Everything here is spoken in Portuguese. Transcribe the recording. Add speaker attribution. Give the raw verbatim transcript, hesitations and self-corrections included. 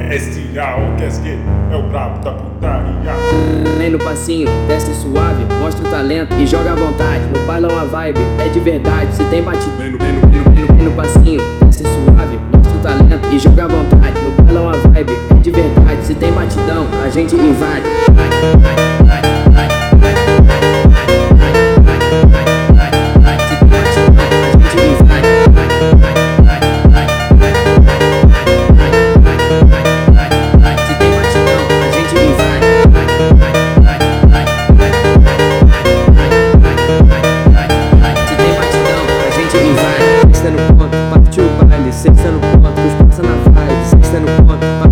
Speaker 1: S A, o Casquet é o brabo da putaria.
Speaker 2: Vem no passinho, desce suave, mostra o talento e joga à vontade. No bailão a vibe é de verdade, se tem batido. Vem no, vem no, vem no, vem no, vem no passinho, desce suave, mostra o talento e joga à vontade. No bailão a vibe é de verdade, se tem batidão, a gente invade. Vai, vai, vai, vai, vai,
Speaker 3: Sexta no ponto, partiu o baile. Sexta no ponto, os passa na vibe. Sexta no ponto,